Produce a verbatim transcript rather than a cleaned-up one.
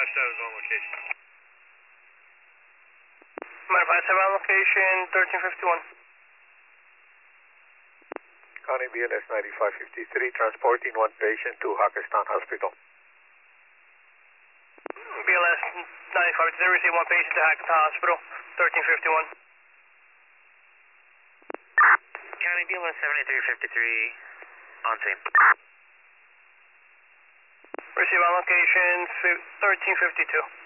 five seven is on location. Miami five seven on location, thirteen fifty-one. County B L S ninety-five fifty-three, transporting one patient to Hackettstown Hospital. B L S ninety-five fifty-three, receive one patient to Hackettstown Hospital, thirteen fifty-one. County B L S seventy-three fifty-three, on scene. Receive on location, thirteen fifty-two.